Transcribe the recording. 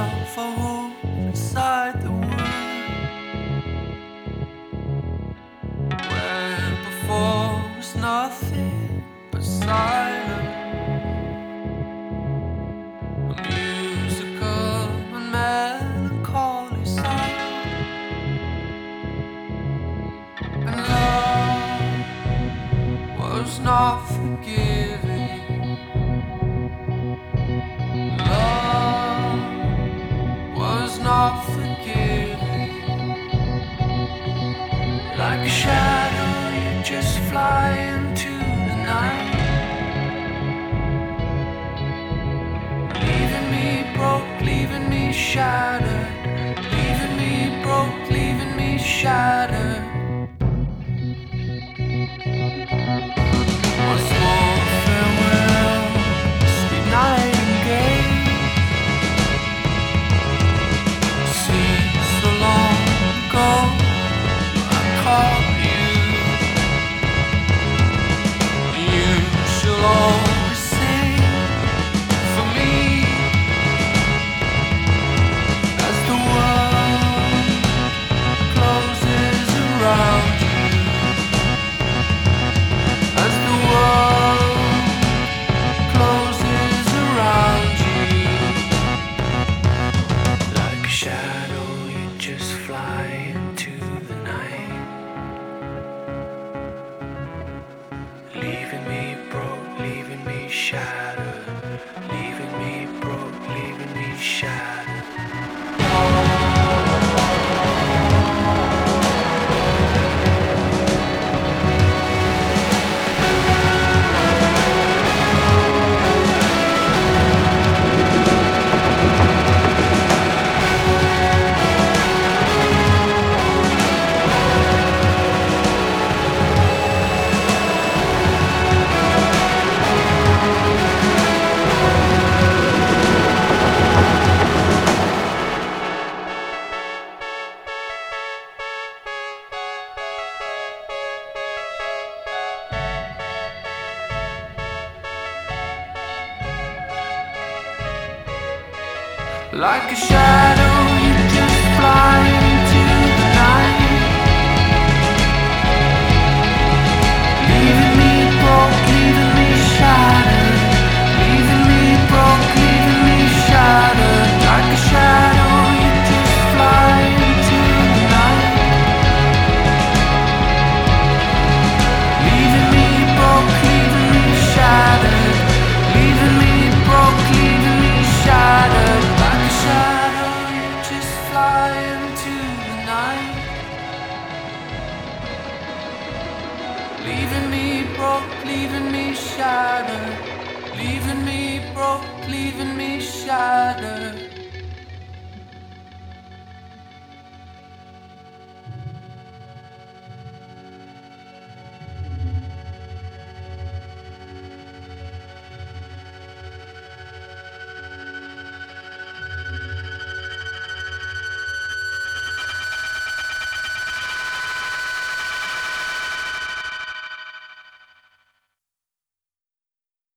myself a hole inside the world where before was nothing but silence. A musical and melancholy sound, and love was not forgiving. Love was not forgiving. Like a shadow, you just fly into the night, leaving me broke, leaving me shattered, leaving me broke, leaving me shattered. Once more, farewell, sweet nightingale. See, so long ago I called you. You shall always sing for me as the world closes around you. As the world closes around you, like a shadow, you just fly into the night, leaving me broke, leaving me shattered, leaving me broke, leaving me shattered. Like a shadow, you just fly into the night, leaving me broke, leaving me shattered, leaving me broke, leaving me shattered. Like a shadow, you just fly into the night, leaving me broke, leaving me shattered, leaving me broke, leaving me shattered. Like a shadow, you just fly into the night, leaving me broke, leaving me shattered, leaving me broke, leaving me shattered.